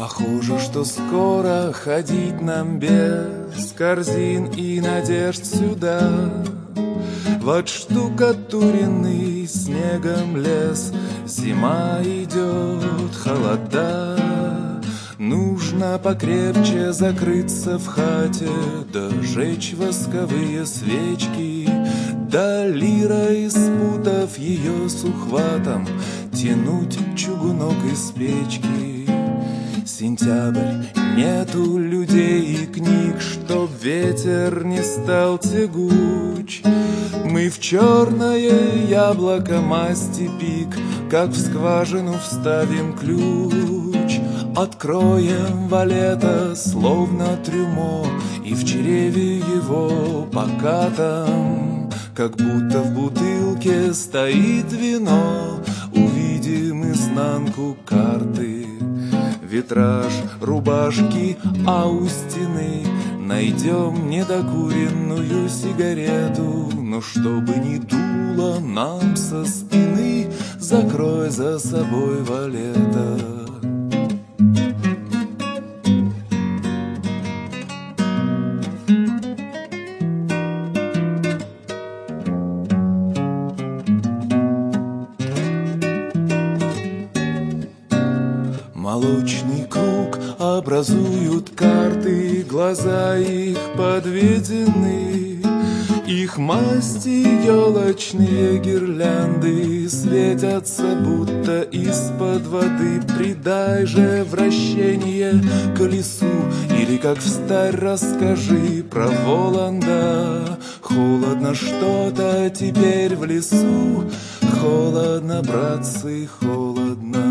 Похоже, что скоро ходить нам без корзин и надежд сюда. В отштукатуренный снегом лес зима идет, холода. Нужно покрепче закрыться в хате, да жечь восковые свечки, да лирой, спутав ее с ухватом, тянуть чугунок из печки. Сентябрь, нету людей и книг, чтоб ветер не стал тягуч. Мы в черное яблоко масти пик, как в скважину вставим ключ. Откроем валета, словно трюмо, и в чреве его покатом, как будто в бутылке стоит вино, увидим изнанку карты. Витраж рубашки, а у стены найдем недокуренную сигарету. Но чтобы не дуло нам со спины, закрой за собой валета. Молочный круг образуют карты, глаза их подведены. Их масти елочные гирлянды светятся, будто из-под воды. Придай же вращение колесу, или как встарь расскажи про Воланда. Холодно что-то теперь в лесу, холодно, братцы, холодно.